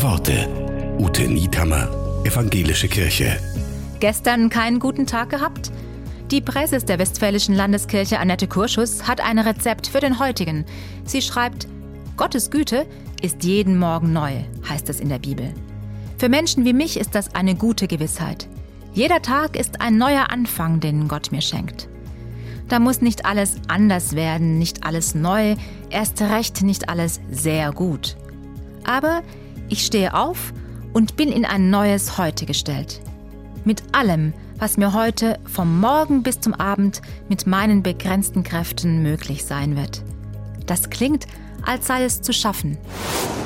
Worte. Ute Niethammer, Evangelische Kirche. Gestern keinen guten Tag gehabt? Die Präses der Westfälischen Landeskirche Annette Kurschus hat ein Rezept für den heutigen. Sie schreibt: Gottes Güte ist jeden Morgen neu, heißt es in der Bibel. Für Menschen wie mich ist das eine gute Gewissheit. Jeder Tag ist ein neuer Anfang, den Gott mir schenkt. Da muss nicht alles anders werden, nicht alles neu, erst recht nicht alles sehr gut. Aber ich stehe auf und bin in ein neues Heute gestellt. Mit allem, was mir heute vom Morgen bis zum Abend mit meinen begrenzten Kräften möglich sein wird. Das klingt, als sei es zu schaffen.